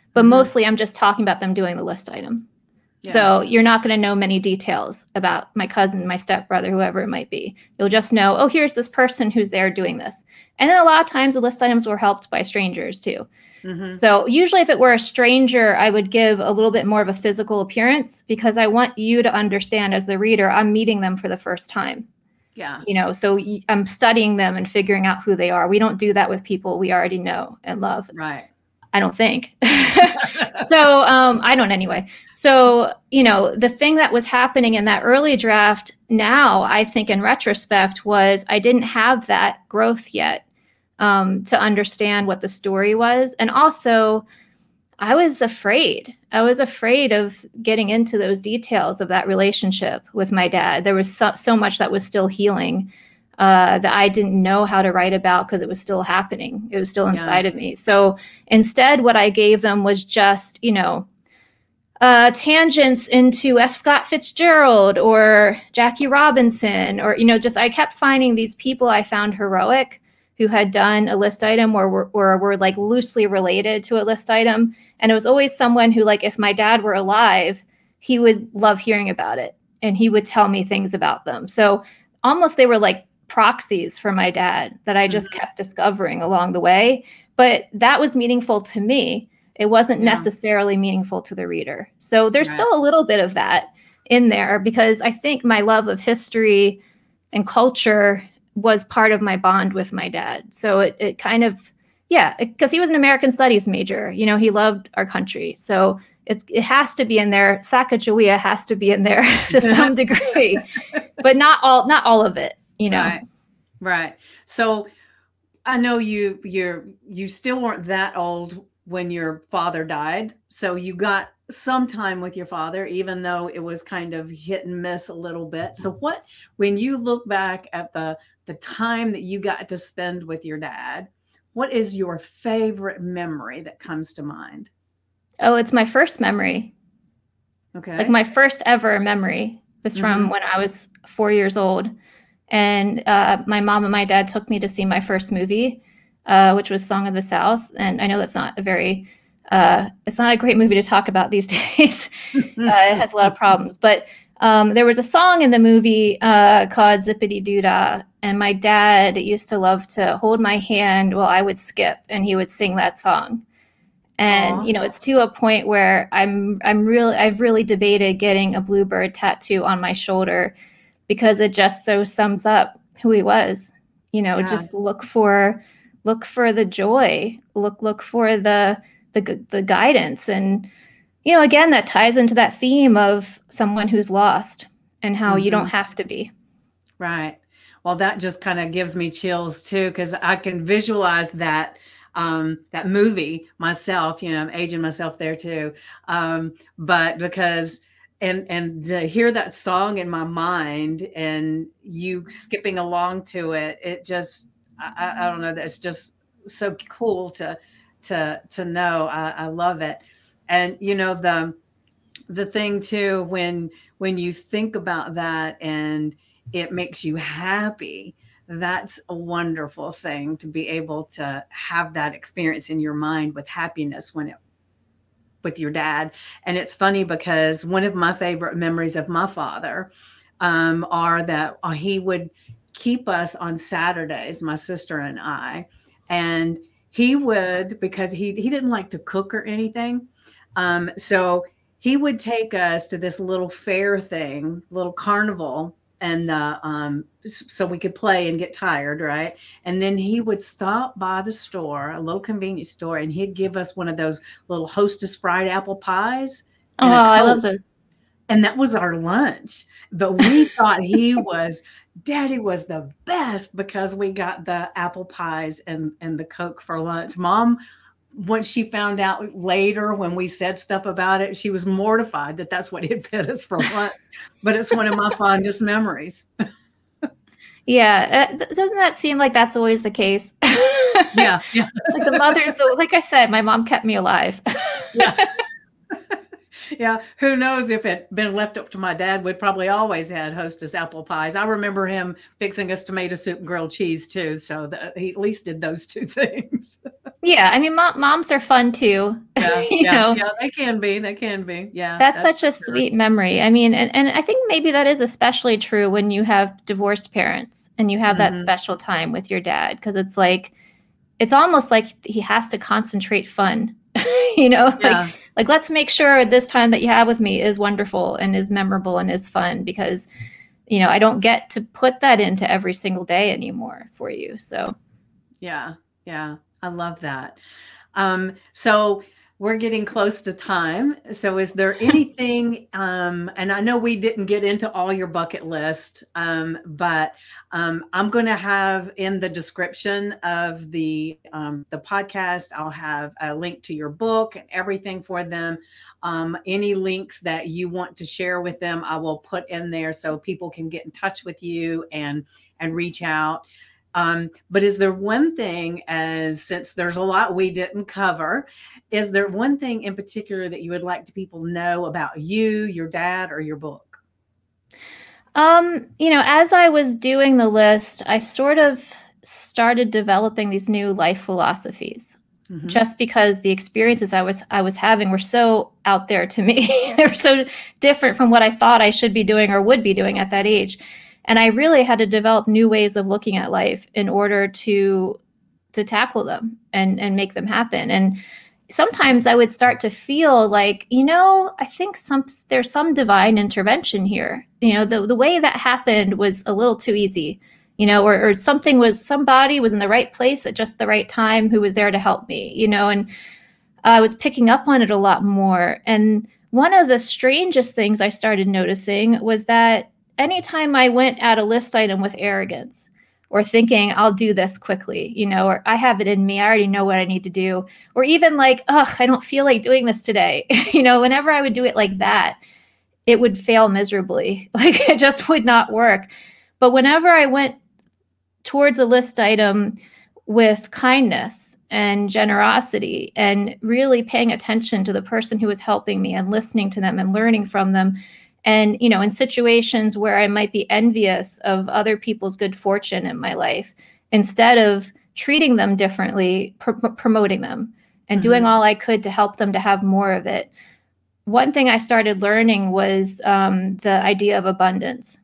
but Mhm. mostly I'm just talking about them doing the list item. Yeah. So you're not going to know many details about my cousin, my stepbrother, whoever it might be. You'll just know, oh, here's this person who's there doing this. And then a lot of times the list items were helped by strangers too. Mhm. So usually if it were a stranger, I would give a little bit more of a physical appearance because I want you to understand as the reader, I'm meeting them for the first time. Yeah. You know, so y- I'm studying them and figuring out who they are. We don't do that with people we already know and love. Right. I don't think. So um, I don't anyway. So, you know, the thing that was happening in that early draft now, I think in retrospect, was I didn't have that growth yet um, to understand what the story was. And also, I was afraid. I was afraid of getting into those details of that relationship with my dad. There was so, so much that was still healing uh, that I didn't know how to write about because it was still happening. It was still inside Yeah. of me. So instead, what I gave them was just, you know, uh, tangents into F. Scott Fitzgerald or Jackie Robinson, or, you know, just I kept finding these people I found heroic who had done a list item or were, or were like loosely related to a list item. And it was always someone who, like, if my dad were alive, he would love hearing about it and he would tell me things about them. So almost they were like proxies for my dad that I just Mhm. kept discovering along the way. But that was meaningful to me. It wasn't Yeah. necessarily meaningful to the reader. So there's Right. still a little bit of that in there because I think my love of history and culture was part of my bond with my dad. So it, it kind of, yeah, because he was an American studies major. You know, he loved our country. So it, it has to be in there. Sacagawea has to be in there to some degree, but not all, not all of it, you know. Right. Right. So I know you you're you still weren't that old when your father died. So you got some time with your father, even though it was kind of hit and miss a little bit. So what, when you look back at the the time that you got to spend with your dad, what is your favorite memory that comes to mind? Oh, it's my first memory. Like Okay. my first ever memory was from Mm-hmm. when I was four years old. And uh, my mom and my dad took me to see my first movie, uh, which was Song of the South. And I know that's not a very, uh, it's not a great movie to talk about these days. Uh, it has a lot of problems. But um, there was a song in the movie uh, called Zippity Doo Dah. And my dad used to love to hold my hand while I would skip, and he would sing that song. And Aw. you know, it's to a point where I'm I'm really I've really debated getting a bluebird tattoo on my shoulder because it just so sums up who he was. You know, Yeah. just look for look for the joy, look look for the the the guidance, and you know, again, that ties into that theme of someone who's lost and how you Mm-hmm. don't have to be. Right. Well, that just kind of gives me chills too, because I can visualize that um, that movie myself. You know, I'm aging myself there too. Um, but because and and to hear that song in my mind and you skipping along to it, it just I, I I don't know. That's just so cool to to to know. I, I love it. And you know the the thing too when when you think about that and it makes you happy, that's a wonderful thing to be able to have that experience in your mind with happiness when it with your dad. And it's funny because one of my favorite memories of my father um, are that uh, he would keep us on Saturdays, my sister and I, and he would, because he he didn't like to cook or anything, um, so he would take us to this little fair thing, little carnival, and uh, um, so we could play and get tired, right? And then he would stop by the store, a little convenience store, and he'd give us one of those little Hostess fried apple pies Oh, and a I Coke. love those. And that was our lunch. But we thought he was, Daddy was the best because we got the apple pies and, and the Coke for lunch. Mom, once she found out later when we said stuff about it, she was mortified that that's what he'd fed us for lunch. But it's one of my fondest memories. Yeah, uh, th- doesn't that seem like that's always the case? Yeah, yeah, Like the mothers, though, like I said, my mom kept me alive. yeah. Yeah, who knows if it been left up to my dad, we'd probably always had Hostess apple pies. I remember him fixing us tomato soup and grilled cheese too, so that he at least did those two things. Yeah, I mean, mom, moms are fun too. Yeah, you yeah, know, yeah, they can be, they can be. Yeah, that's that's such for a sure. sweet memory. I mean, and, and I think maybe that is especially true when you have divorced parents and you have that Mhm. special time with your dad, because it's like, it's almost like he has to concentrate fun, you know, like, Yeah, like, let's make sure this time that you have with me is wonderful and is memorable and is fun, because, you know, I don't get to put that into every single day anymore for you. So, yeah, yeah. I love that. Um, so we're getting close to time. So is there anything, um, and I know we didn't get into all your bucket list, um, but um, I'm going to have in the description of the um, the podcast, I'll have a link to your book and everything for them. Um, any links that you want to share with them, I will put in there so people can get in touch with you and and reach out. Um, but is there one thing, as since there's a lot we didn't cover, is there one thing in particular that you would like to people know about you, your dad, or your book? um, you know, as I was doing the list, I sort of started developing these new life philosophies, Mm-hmm. just because the experiences I was I was having were so out there to me. They were so different from what I thought I should be doing or would be doing at that age. And I really had to develop new ways of looking at life in order to to tackle them and and make them happen. And sometimes I would start to feel like, you know, I think some there's some divine intervention here. You know, the the way that happened was a little too easy, you know, or, or something was somebody was in the right place at just the right time who was there to help me, you know, and I was picking up on it a lot more. And one of the strangest things I started noticing was that anytime I went at a list item with arrogance or thinking I'll do this quickly, you know, or I have it in me, I already know what I need to do, or even like, ugh, I don't feel like doing this today. You know, whenever I would do it like that, it would fail miserably. Like it just would not work. But whenever I went towards a list item with kindness and generosity and really paying attention to the person who was helping me and listening to them and learning from them, and you know, in situations where I might be envious of other people's good fortune in my life, instead of treating them differently, pr- promoting them and doing Mm-hmm. all I could to help them to have more of it. One thing I started learning was um, the idea of abundance.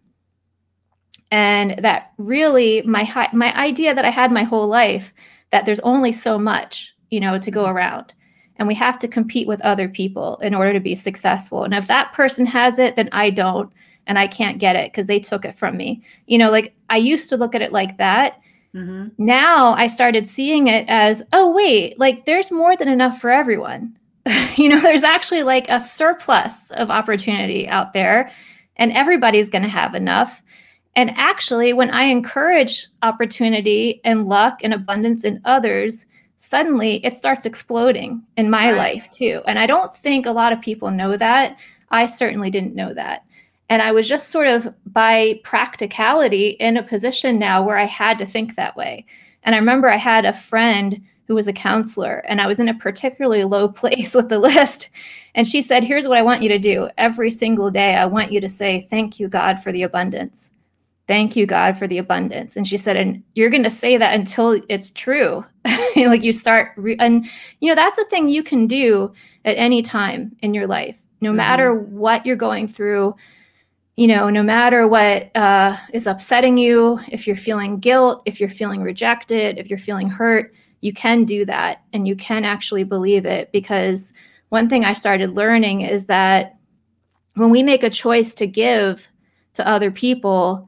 And that really my my idea that I had my whole life, that there's only so much, you know, to go around, and we have to compete with other people in order to be successful. And if that person has it, then I don't, and I can't get it because they took it from me. You know, like I used to look at it like that. Mm-hmm. Now I started seeing it as, oh wait, like there's more than enough for everyone. You know, there's actually like a surplus of opportunity out there, and everybody's going to have enough. And actually, when I encourage opportunity and luck and abundance in others, suddenly it starts exploding in my Right. life too. And I don't think a lot of people know that. I certainly didn't know that. And I was just sort of by practicality in a position now where I had to think that way. And I remember I had a friend who was a counselor, and I was in a particularly low place with the list. And she said, here's what I want you to do. Every single day, I want you to say, thank you, God, for the abundance. Thank you, God, for the abundance. And she said, and you're going to say that until it's true. Like you start, re- and you know, that's a thing you can do at any time in your life, no Mm-hmm. matter what you're going through, you know, no matter what uh, is upsetting you, if you're feeling guilt, if you're feeling rejected, if you're feeling hurt, you can do that and you can actually believe it. Because one thing I started learning is that when we make a choice to give to other people,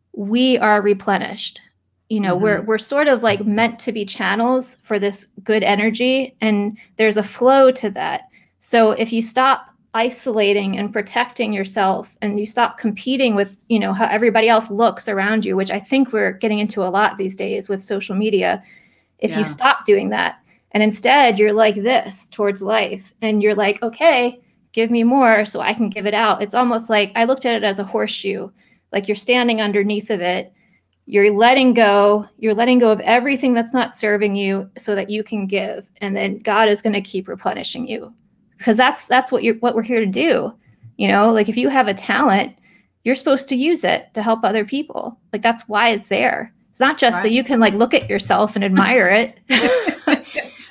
we are replenished. You know, Mm-hmm. we're we're sort of like meant to be channels for this good energy, and there's a flow to that. So if you stop isolating and protecting yourself and you stop competing with, you know, how everybody else looks around you, which I think we're getting into a lot these days with social media, if you Yeah. stop doing that and instead you're like this towards life and you're like, okay, give me more so I can give it out. It's almost like I looked at it as a horseshoe, like you're standing underneath of it, you're letting go, you're letting go of everything that's not serving you so that you can give, and then God is going to keep replenishing you, because that's that's what you're what we're here to do. You know, like if you have a talent, you're supposed to use it to help other people. Like that's why it's there. It's not just so Right. you can like look at yourself and admire it.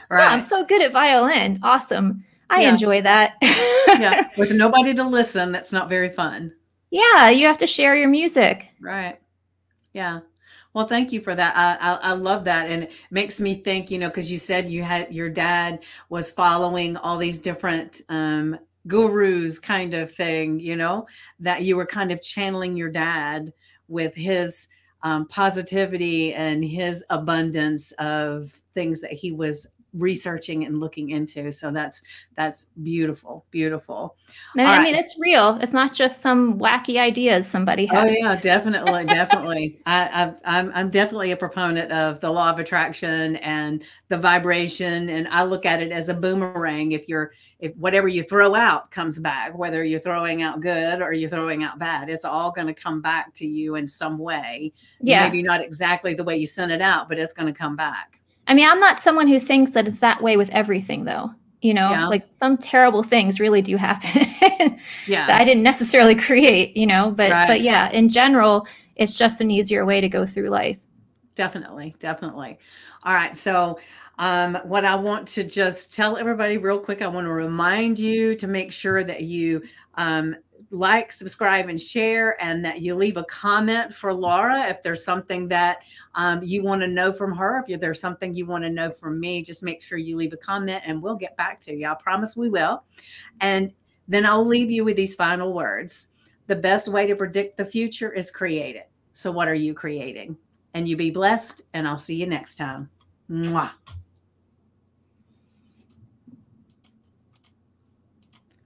Oh, I'm Right. so good at violin. Awesome. I Yeah. enjoy that. Yeah. With nobody to listen, that's not very fun. Yeah, you have to share your music. Right. Yeah. Well, thank you for that. I, I, I love that. And it makes me think, you know, because you said you had your dad was following all these different um, gurus kind of thing, you know, that you were kind of channeling your dad with his um, positivity and his abundance of things that he was researching and looking into. So that's that's beautiful, beautiful. And All I right. mean, it's real. It's not just some wacky ideas somebody Oh had. yeah, definitely, definitely. I, I, I'm I'm definitely a proponent of the law of attraction and the vibration, and I look at it as a boomerang. If you're, if whatever you throw out comes back, whether you're throwing out good or you're throwing out bad, it's all going to come back to you in some way. Yeah. Maybe not exactly the way you sent it out, but it's going to come back. I mean, I'm not someone who thinks that it's that way with everything, though. You know, Yeah, like some terrible things really do happen that yeah, I didn't necessarily create, you know, but but right. yeah, in general, it's just an easier way to go through life. Definitely, definitely. All right. So, um, what I want to just tell everybody real quick, I want to remind you to make sure that you um, like, subscribe, and share, and that you leave a comment for Laura if there's something that um, you want to know from her. If there's something you want to know from me, just make sure you leave a comment and we'll get back to you. I promise we will. And then I'll leave you with these final words. The best way to predict the future is create it. So, what are you creating? And you be blessed, and I'll see you next time. Mwah.